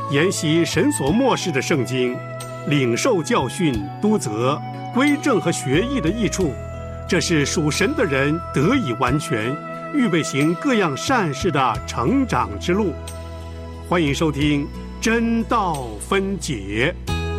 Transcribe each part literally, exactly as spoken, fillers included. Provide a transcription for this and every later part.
研习神所默示的圣经，领受教训、督责、归正和学艺的益处，这是属神的人得以完全，预备行各样善事的成长之路。欢迎收听真道分解。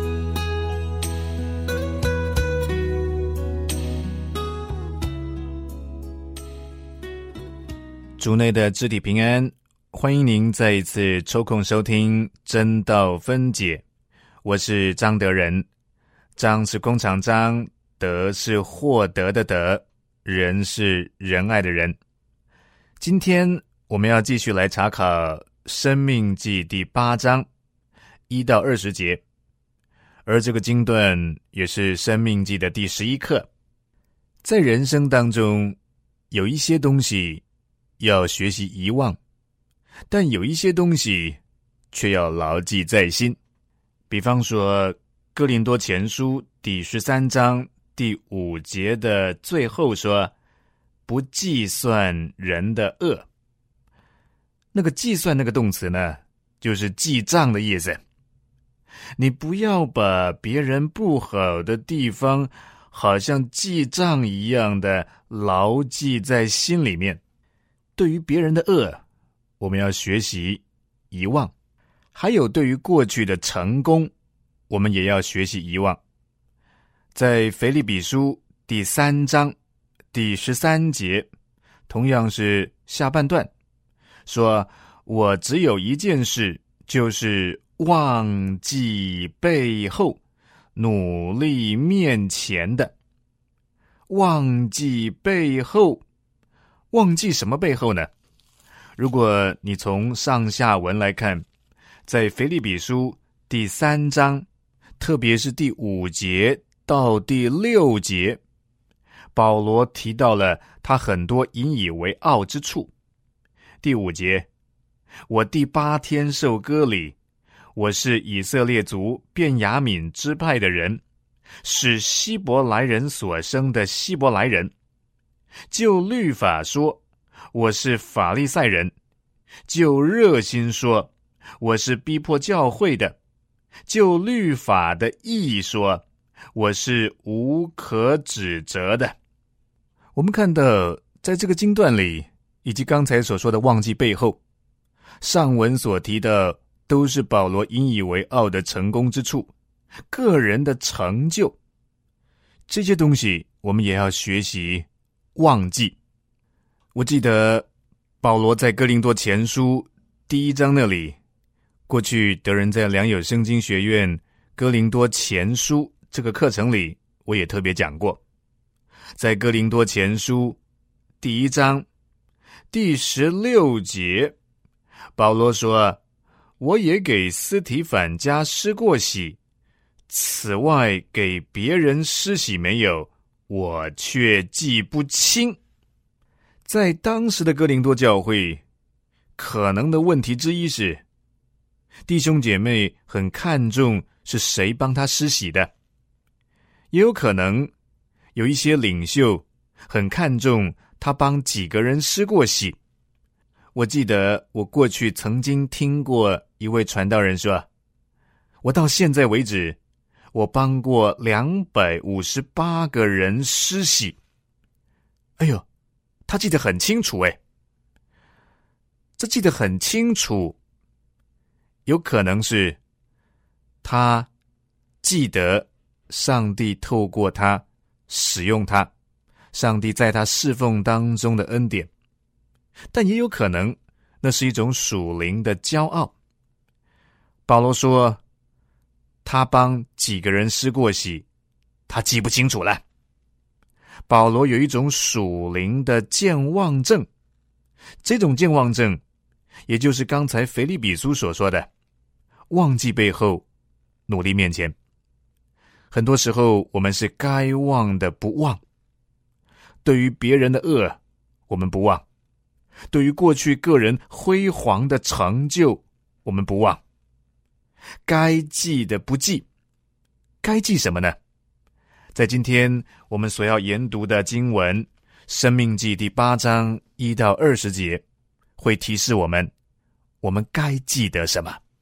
主内的肢体平安，欢迎您再一次抽空收听真道分解。我是张德仁，张是弓长张，德是获得的德，仁是仁爱的仁。今天我们要继续来查考申命记第八章一到二十节，而这个经段也是申命记的第十一课。在人生当中，有一些东西要学习遗忘，但有一些东西却要牢记在心。比方说哥林多前书第十三章第五节的最后说，不计算人的恶。那个计算那个动词呢，就是记账的意思。你不要把别人不好的地方好像记账一样的牢记在心里面。对于别人的恶，我们要学习遗忘。还有对于过去的成功，我们也要学习遗忘。在腓立比书第三章第十三节，同样是下半段，说我只有一件事，就是忘记背后，努力面前的。忘记背后，忘记什么背后呢？如果你从上下文来看，在腓立比书第三章，特别是第五节到第六节，保罗提到了他很多引以为傲之处。第五节，我第八天受割礼，我是以色列族便雅悯支派的人，是希伯来人所生的希伯来人。就律法说，我是法利赛人；就热心说，我是逼迫教会的；就律法的义说，我是无可指责的。我们看到在这个经段里，以及刚才所说的忘记背后，上文所提的都是保罗引以为傲的成功之处，个人的成就。这些东西我们也要学习忘记。我记得保罗在哥林多前书第一章那里，过去德仁在良友圣经学院哥林多前书这个课程里，我也特别讲过。在哥林多前书第一章第十六节，保罗说，我也给司提反家施过洗，此外给别人施洗没有，我却记不清。在当时的哥林多教会，可能的问题之一是，弟兄姐妹很看重是谁帮他施洗的，也有可能有一些领袖很看重他帮几个人施过洗。我记得我过去曾经听过一位传道人说，我到现在为止，我帮过两百五十八个人施洗。哎呦，他记得很清楚诶，这记得很清楚，有可能是他记得上帝透过他使用他，上帝在他侍奉当中的恩典，但也有可能那是一种属灵的骄傲。保罗说他帮几个人施过洗，他记不清楚了。保罗有一种属灵的健忘症，这种健忘症也就是刚才腓立比书所说的忘记背后，努力面前。很多时候我们是该忘的不忘，对于别人的恶我们不忘，对于过去个人辉煌的成就我们不忘，该记的不记。该记什么呢？在今天我们所要研读的经文申命记第八章一到二十节，会提示我们我们该记得什么。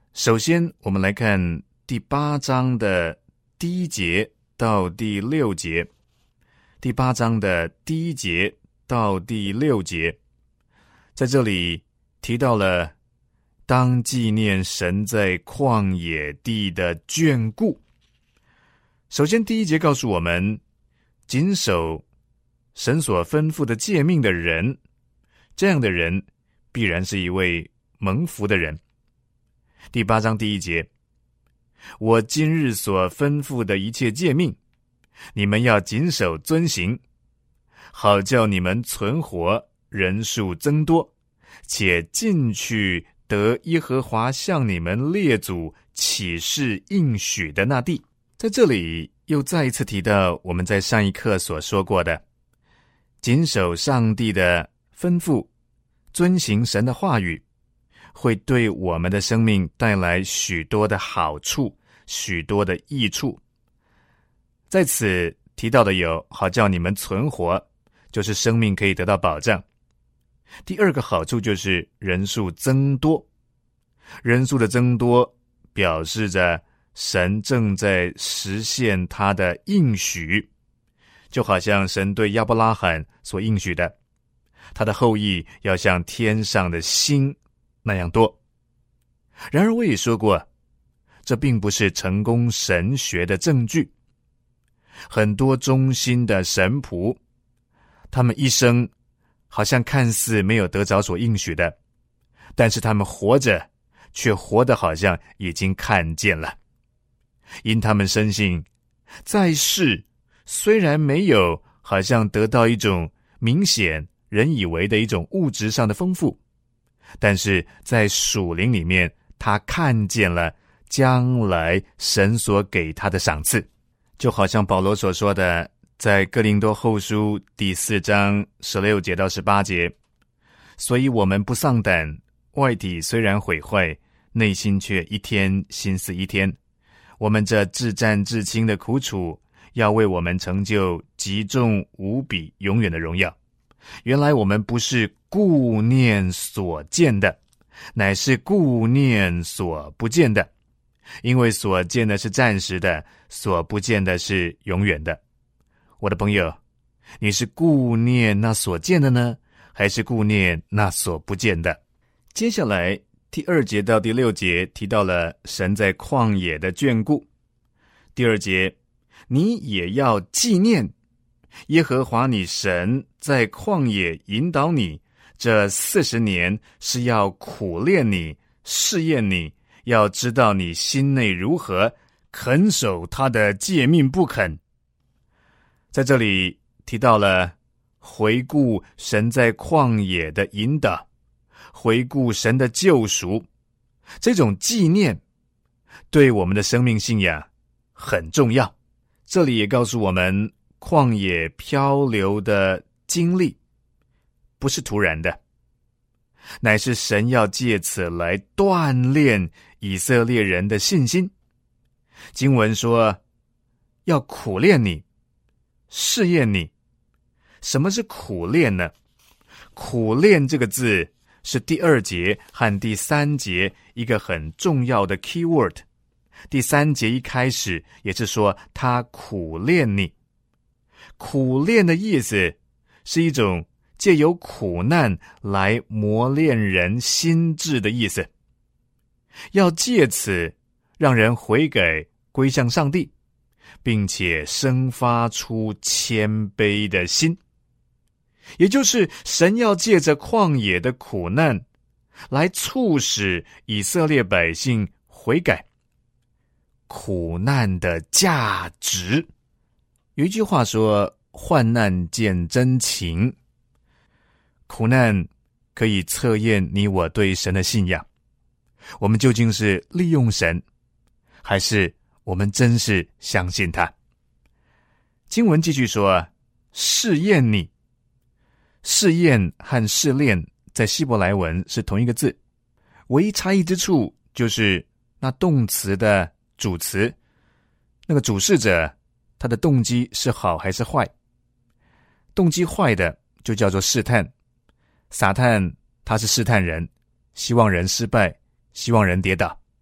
首先我们来看第八章的第一节到第六节。第八章的第一节到第六节，在这里提到了当纪念神在旷野地的眷顾。首先第一节告诉我们，谨守神所吩咐的诫命的人，这样的人必然是一位蒙福的人。第八章第一节，我今日所吩咐的一切诫命，你们要谨守遵行，好叫你们存活，人数增多，且进去得耶和华向你们列祖起誓应许的那地。在这里又再一次提到我们在上一课所说过的，谨守上帝的吩咐，遵行神的话语，会对我们的生命带来许多的好处，许多的益处。在此提到的有，好叫你们存活，就是生命可以得到保障。第二个好处就是人数增多，人数的增多表示着神正在实现他的应许，就好像神对亚伯拉罕所应许的，他的后裔要像天上的星那样多。然而我也说过，这并不是成功神学的证据。很多忠心的神仆，他们一生好像看似没有得着所应许的，但是他们活着却活得好像已经看见了。因他们深信，在世虽然没有好像得到一种明显人以为的一种物质上的丰富，但是在属灵里面，他看见了将来神所给他的赏赐。就好像保罗所说的，在哥林多后书第四章十六节到十八节，所以我们不丧胆，外体虽然毁坏，内心却一天心思一天。我们这至战至轻的苦楚，要为我们成就极重无比永远的荣耀。原来我们不是顾念所见的，乃是顾念所不见的，因为所见的是暂时的，所不见的是永远的。我的朋友，你是顾念那所见的呢，还是顾念那所不见的？接下来第二节到第六节提到了神在旷野的眷顾。第二节，你也要纪念耶和华你神在旷野引导你这四十年，是要苦练你，试验你，要知道你心内如何，肯守他的诫命不肯。在这里提到了回顾神在旷野的引导，回顾神的救赎，这种纪念对我们的生命信仰很重要。这里也告诉我们，旷野漂流的经历不是突然的，乃是神要借此来锻炼以色列人的信心。经文说要苦练你，试验你。什么是苦练呢？苦练这个字是第二节和第三节一个很重要的 key word。 第三节一开始也是说他苦练你。苦练的意思是一种借由苦难来磨练人心智的意思，要借此让人悔改归向上帝，并且生发出谦卑的心。也就是神要借着旷野的苦难来促使以色列百姓悔改。苦难的价值，有一句话说，患难见真情。苦难可以测验你我对神的信仰，我们究竟是利用神，还是我们真是相信他？经文继续说，试验你。试验和试炼在希伯来文是同一个字，唯一差异之处就是那动词的主词，那个主事者他的动机是好还是坏。动机坏的就叫做试探，撒旦他是试探人，希望人失败，希望人跌倒。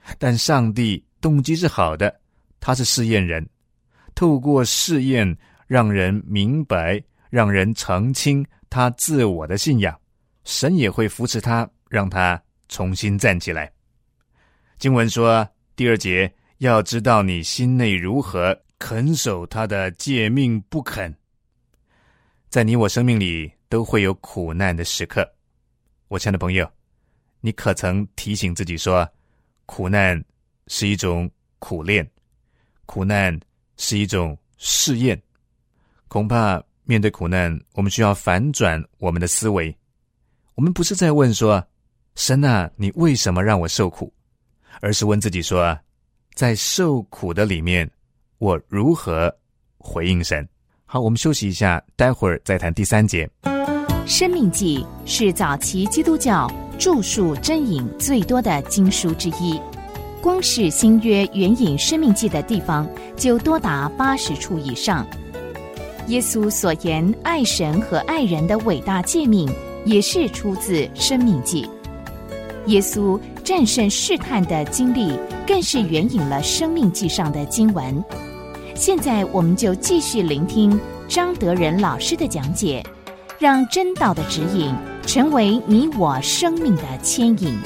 但上帝动机是好的，他是试验人，透过试验让人明白，让人澄清他自我的信仰，神也会扶持他，让他重新站起来。经文说第二节，要知道你心内如何，肯守他的诫命不肯。在你我生命里都会有苦难的时刻，我亲爱的朋友，你可曾提醒自己说，苦难是一种苦练，苦难是一种试验。恐怕面对苦难，我们需要反转我们的思维。我们不是在问说，神啊，你为什么让我受苦？而是问自己说，在受苦的里面，我如何回应神？好，我们休息一下，待会儿再谈第三节。 生命记是早期基督教著述真引最多的经书之一，光是新约援引生命记的地方就多达八十处以上。耶稣所言爱神和爱人的伟大诫命也是出自生命记。耶稣战胜试探的经历更是援引了生命记上的经文。现在我们就继续聆听张德仁老师的讲解，让真道的指引成为你我生命的牵引。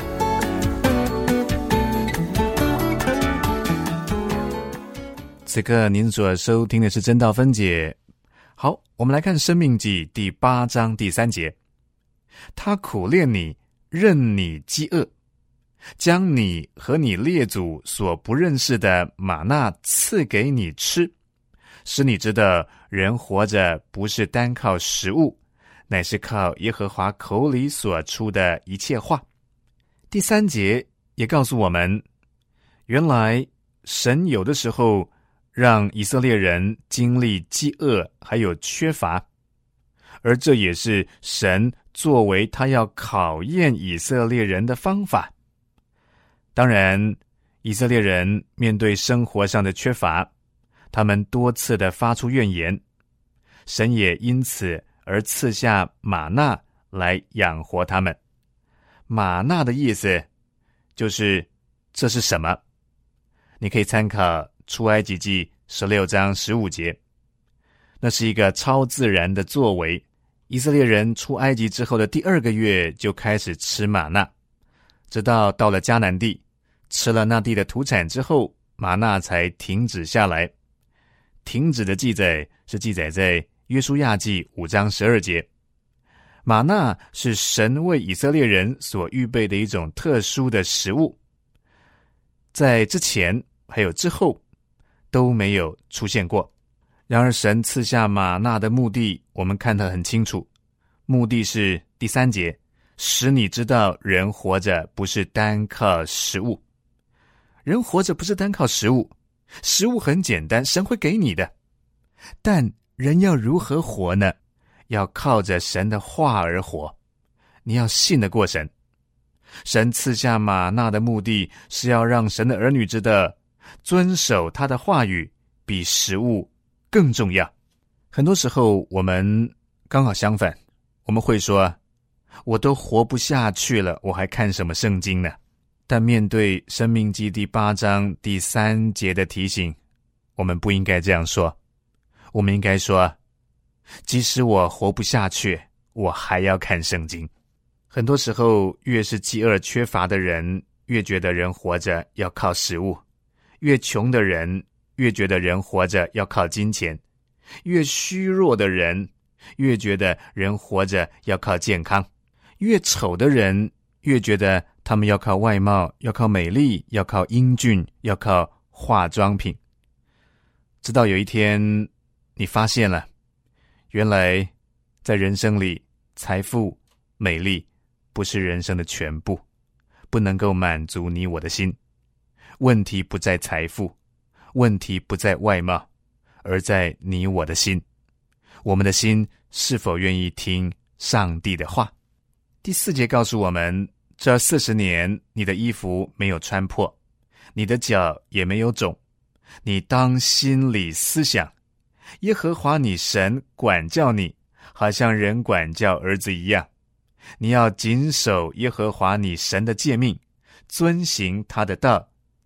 此刻您所收听的是真道分解。好，我们来看申命记第八章第三节，他苦练你，任你饥饿，将你和你列祖所不认识的玛纳赐给你吃，使你知道人活着不是单靠食物，乃是靠耶和华口里所出的一切话。第三节也告诉我们，原来神有的时候让以色列人经历饥饿还有缺乏，而这也是神作为他要考验以色列人的方法。当然，以色列人面对生活上的缺乏，他们多次的发出怨言，神也因此而赐下玛纳来养活他们。玛纳的意思就是这是什么？你可以参考出埃及记十六章十五节，那是一个超自然的作为。以色列人出埃及之后的第二个月就开始吃玛纳，直到到了迦南地，吃了那地的土产之后，玛纳才停止下来。停止的记载是记载在约书亚记五章十二节。玛纳是神为以色列人所预备的一种特殊的食物，在之前还有之后都没有出现过。然而神赐下玛纳的目的我们看得很清楚，目的是第三节，使你知道人活着不是单靠食物。人活着不是单靠食物，食物很简单，神会给你的，但人要如何活呢？要靠着神的话而活，你要信得过神。神赐下玛纳的目的是要让神的儿女知道，遵守他的话语比食物更重要。很多时候我们刚好相反，我们会说，我都活不下去了，我还看什么圣经呢？但面对申命记第八章第三节的提醒，我们不应该这样说。我们应该说，即使我活不下去，我还要看圣经。很多时候，越是饥饿缺乏的人，越觉得人活着要靠食物；越穷的人，越觉得人活着要靠金钱；越虚弱的人，越觉得人活着要靠健康；越丑的人，越觉得他们要靠外貌，要靠美丽，要靠英俊，要靠化妆品。直到有一天你发现了，原来在人生里，财富、美丽不是人生的全部，不能够满足你我的心。问题不在财富，问题不在外貌，而在你我的心。我们的心是否愿意听上帝的话？第四节告诉我们，这四十年你的衣服没有穿破，你的脚也没有肿，你当心里思想，耶和华你神管教你，好像人管教儿子一样。你要谨守耶和华你神的诫命，遵行他的道，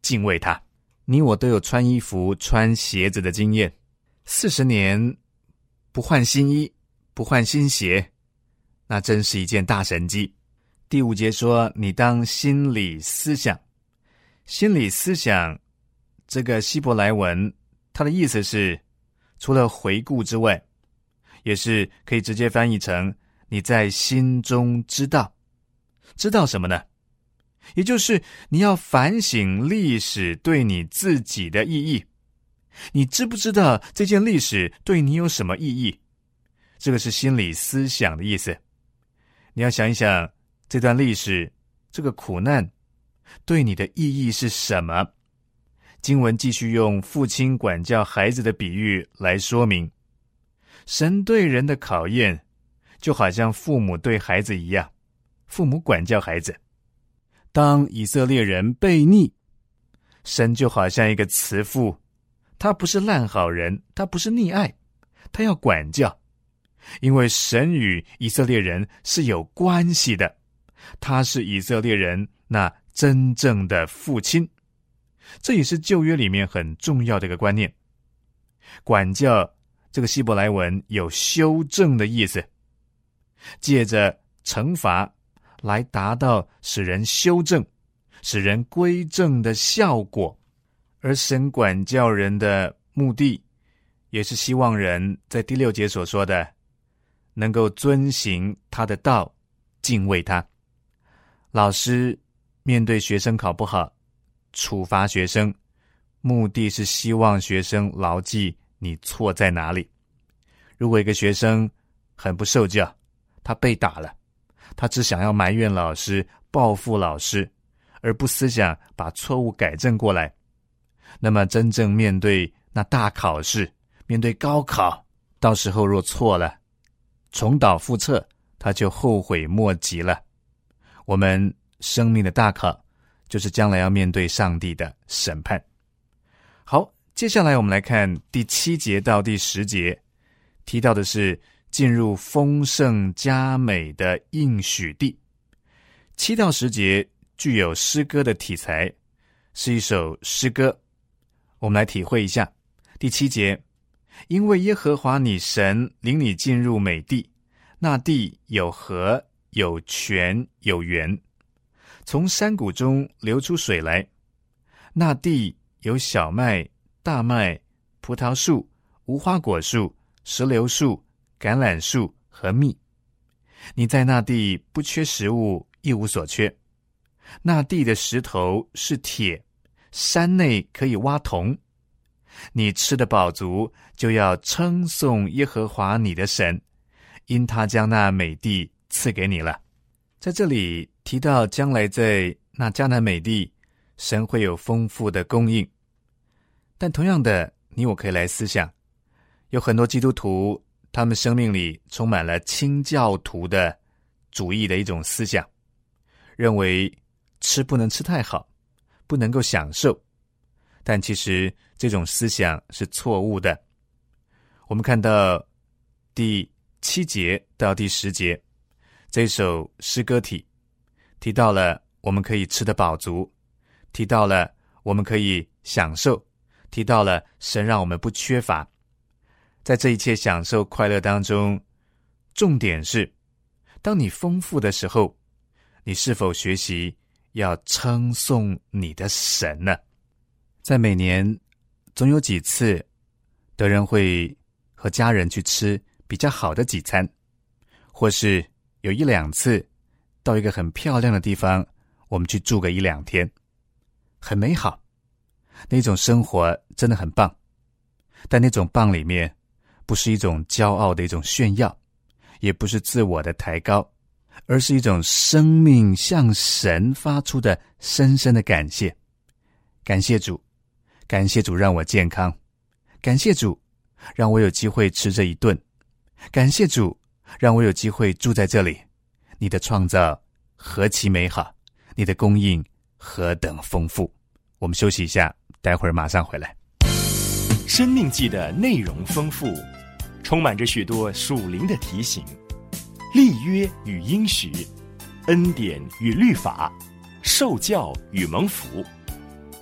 敬畏他。你我都有穿衣服穿鞋子的经验，四十年不换新衣不换新鞋，那真是一件大神迹。第五节说，你当心里思想。心理思想这个希伯来文，它的意思是除了回顾之外，也是可以直接翻译成你在心中知道。知道什么呢？也就是你要反省历史对你自己的意义。你知不知道这件历史对你有什么意义？这个是心理思想的意思。你要想一想，这段历史，这个苦难对你的意义是什么？经文继续用父亲管教孩子的比喻来说明，神对人的考验就好像父母对孩子一样，父母管教孩子。当以色列人悖逆，神就好像一个慈父，他不是烂好人，他不是溺爱，他要管教。因为神与以色列人是有关系的，他是以色列人那真正的父亲。这也是旧约里面很重要的一个观念。管教这个希伯来文有修正的意思，借着惩罚来达到使人修正、使人归正的效果。而神管教人的目的，也是希望人在第六节所说的，能够遵行他的道，敬畏他。老师面对学生考不好，处罚学生，目的是希望学生牢记你错在哪里。如果一个学生很不受教，他被打了，他只想要埋怨老师，报复老师，而不思想把错误改正过来，那么真正面对那大考试，面对高考，到时候若错了，重蹈覆辙，他就后悔莫及了。我们生命的大考，就是将来要面对上帝的审判。好，接下来我们来看第七节到第十节，提到的是进入丰盛佳美的应许地。七到十节具有诗歌的题材，是一首诗歌。我们来体会一下。第七节，因为耶和华你神领你进入美地，那地有河，有泉，有源，从山谷中流出水来。那地有小麦、大麦、葡萄树、无花果树、石榴树、橄榄树和蜜。你在那地不缺食物，一无所缺。那地的石头是铁，山内可以挖铜。你吃得饱足，就要称颂耶和华你的神，因他将那美地赐给你了。在这里提到将来在那迦南美地，神会有丰富的供应。但同样的，你我可以来思想，有很多基督徒，他们生命里充满了清教徒的主义的一种思想，认为吃不能吃太好，不能够享受。但其实这种思想是错误的。我们看到第七节到第十节，这首诗歌体提到了我们可以吃得饱足，提到了我们可以享受，提到了神让我们不缺乏。在这一切享受快乐当中，重点是当你丰富的时候，你是否学习要称颂你的神呢？在每年总有几次德人会和家人去吃比较好的几餐，或是有一两次到一个很漂亮的地方，我们去住个一两天，很美好，那种生活真的很棒。但那种棒里面不是一种骄傲的一种炫耀，也不是自我的抬高，而是一种生命向神发出的深深的感谢。感谢主，感谢主让我健康，感谢主让我有机会吃这一顿，感谢主让我有机会住在这里。你的创造何其美好，你的供应何等丰富。我们休息一下，待会儿马上回来。 生命记的内容丰富，充满着许多属灵的提醒，立约与应许，恩典与律法，受教与蒙福。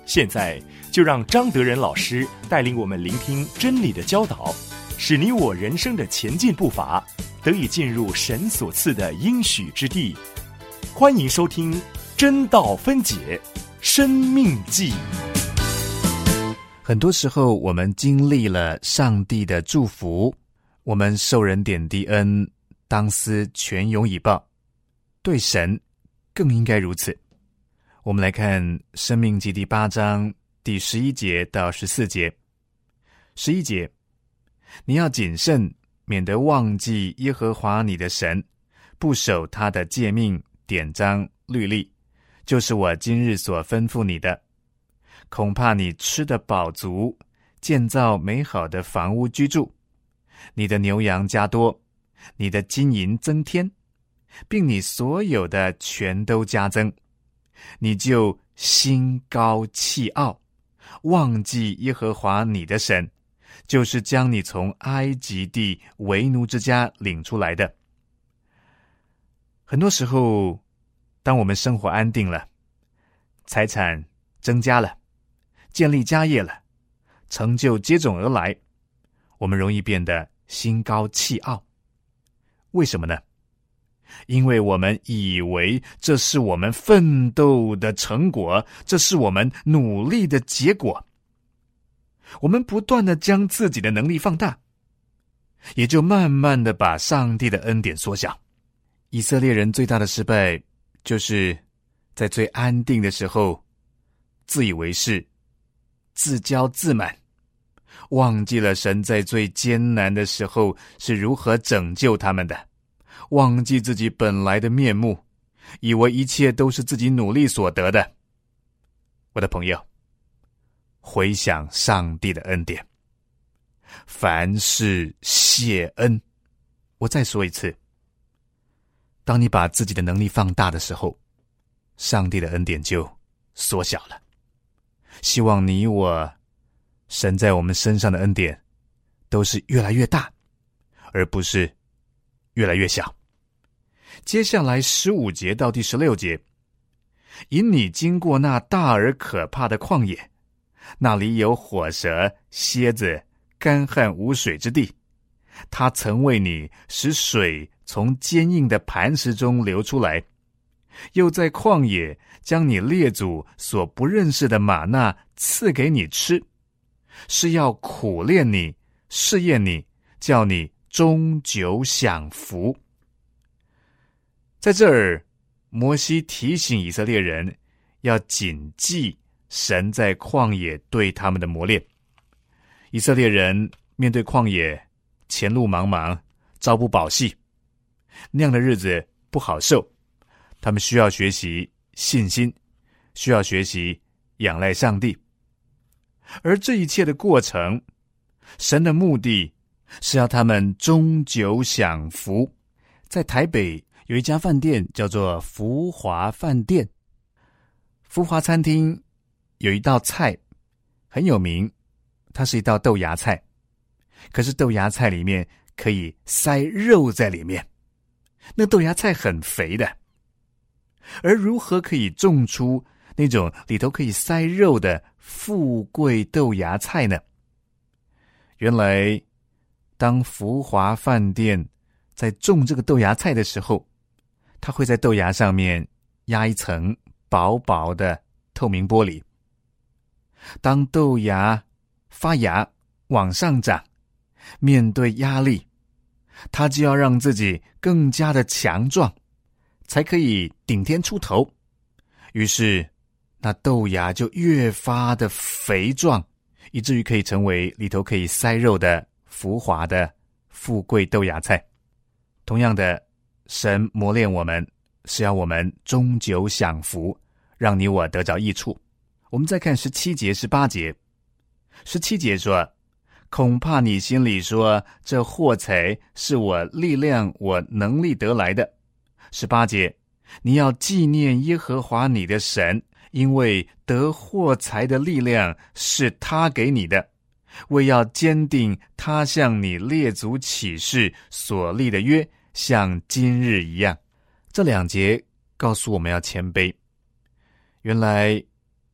现在就让张德仁老师带领我们聆听真理的教导，使你我人生的前进步伐得以进入神所赐的应许之地。欢迎收听真道分解生命记。 很多时候我们经历了上帝的祝福，我们受人点滴恩，当思全涌以报，对神更应该如此。我们来看申命记第八章第十一节到十四节。十一节，你要谨慎，免得忘记耶和华你的神，不守他的诫命、典章、律例，就是我今日所吩咐你的。恐怕你吃得饱足，建造美好的房屋居住，你的牛羊加多，你的金银增添，并你所有的全都加增，你就心高气傲，忘记耶和华你的神，就是将你从埃及地为奴之家领出来的。很多时候，当我们生活安定了，财产增加了，建立家业了，成就接踵而来，我们容易变得心高气傲。为什么呢？因为我们以为这是我们奋斗的成果，这是我们努力的结果。我们不断的将自己的能力放大，也就慢慢的把上帝的恩典缩小。以色列人最大的失败，就是在最安定的时候自以为是，自骄自满，忘记了神在最艰难的时候是如何拯救他们的，忘记自己本来的面目，以为一切都是自己努力所得的。我的朋友，回想上帝的恩典，凡事谢恩。我再说一次，当你把自己的能力放大的时候，上帝的恩典就缩小了。希望你我神在我们身上的恩典都是越来越大，而不是越来越小。接下来十五节到第十六节，引你经过那大而可怕的旷野，那里有火蛇、蝎子、干旱无水之地。他曾为你使水从坚硬的磐石中流出来，又在旷野将你列祖所不认识的玛纳赐给你吃，是要苦练你，试验你，叫你终久享福。在这儿，摩西提醒以色列人要谨记神在旷野对他们的磨练。以色列人面对旷野，前路茫茫，朝不保夕，那样的日子不好受。他们需要学习信心，需要学习仰赖上帝。而这一切的过程，神的目的是要他们终久享福。在台北有一家饭店叫做福华饭店，福华餐厅有一道菜很有名，它是一道豆芽菜，可是豆芽菜里面可以塞肉在里面，那豆芽菜很肥的。而如何可以种出那种里头可以塞肉的富贵豆芽菜呢？原来当福华饭店在种这个豆芽菜的时候，它会在豆芽上面压一层薄薄的透明玻璃。当豆芽发芽往上长，面对压力，它就要让自己更加的强壮，才可以顶天出头。于是那豆芽就越发的肥壮，以至于可以成为里头可以塞肉的福华的富贵豆芽菜。同样的，神磨练我们是要我们终久享福，让你我得着益处。我们再看十七节十八节。十七节说，恐怕你心里说，这货财是我力量我能力得来的。十八节，你要纪念耶和华你的神，因为得货财的力量是他给你的，为要坚定他向你列祖起誓所立的约，像今日一样。这两节告诉我们要谦卑。原来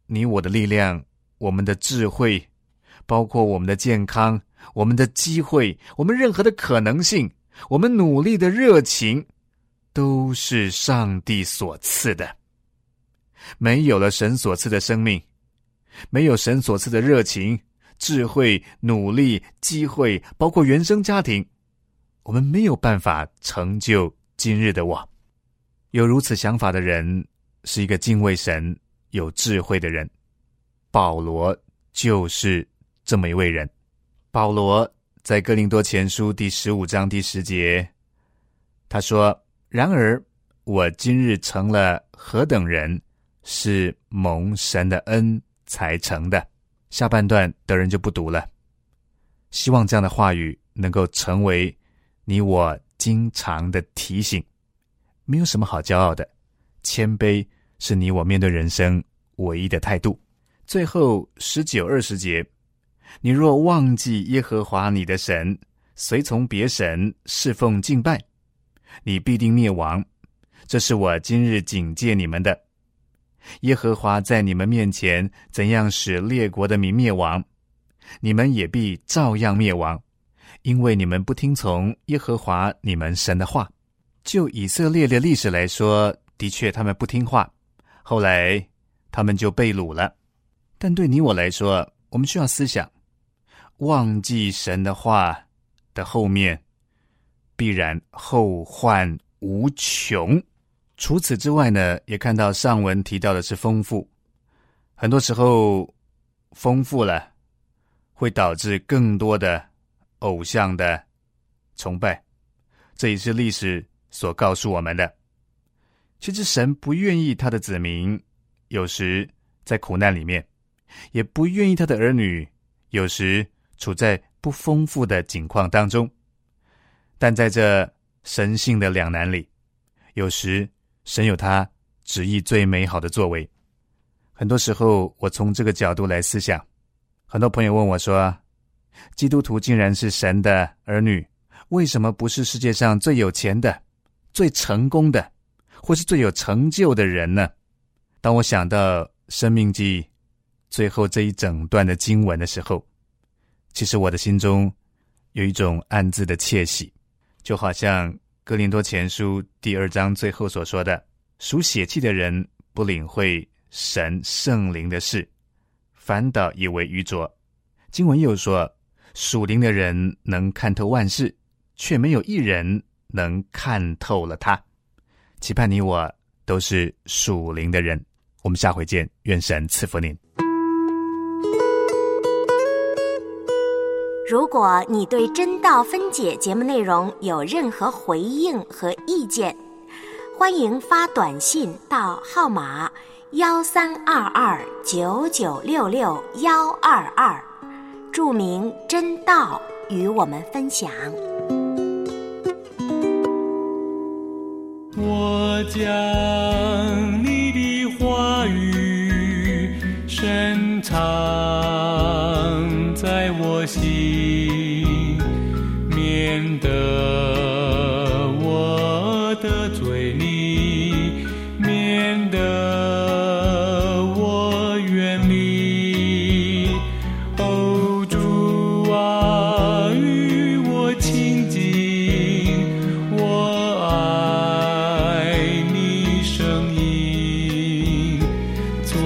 你我的力量，我们的智慧，包括我们的健康，我们的机会，我们任何的可能性，我们努力的热情，都是上帝所赐的。没有了神所赐的生命，没有神所赐的热情、智慧、努力、机会，包括原生家庭，我们没有办法成就今日的我。有如此想法的人，是一个敬畏神、有智慧的人。保罗就是这么一位人。保罗在哥林多前书第十五章第十节，他说：然而我今日成了何等人，是蒙神的恩才成的。下半段的人就不读了。希望这样的话语能够成为你我经常的提醒。没有什么好骄傲的，谦卑是你我面对人生唯一的态度。最后十九二十节，你若忘记耶和华你的神，随从别神侍奉敬拜，你必定灭亡。这是我今日警戒你们的。耶和华在你们面前怎样使列国的民灭亡，你们也必照样灭亡，因为你们不听从耶和华你们神的话。就以色列的历史来说，的确他们不听话，后来他们就被掳了。但对你我来说，我们需要思想，忘记神的话的后面必然后患无穷。除此之外呢，也看到上文提到的是丰富，很多时候丰富了会导致更多的偶像的崇拜，这也是历史所告诉我们的。其实神不愿意他的子民有时在苦难里面，也不愿意他的儿女有时处在不丰富的境况当中。但在这神性的两难里，有时神有他旨意最美好的作为。很多时候我从这个角度来思想，很多朋友问我说，基督徒竟然是神的儿女，为什么不是世界上最有钱的、最成功的，或是最有成就的人呢？当我想到申命记最后这一整段的经文的时候，其实我的心中有一种暗自的窃喜，就好像哥林多前书第二章最后所说的，属血气的人不领会神圣灵的事，反倒以为愚拙。经文又说，属灵的人能看透万事，却没有一人能看透了他。期盼你我都是属灵的人。我们下回见，愿神赐福您。 如果你对真道分解节目内容有任何回应和意见，欢迎发短信到号码幺三二二九九六六幺二二，注明真道与我们分享。 我将你的话语深藏在我心，免得我得罪你，免得我远离。哦，主啊，与我亲近，我爱你声音，做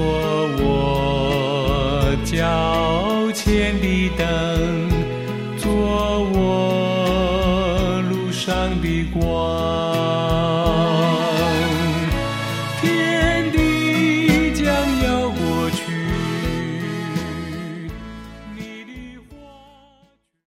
我脚前的灯，做我路上的光。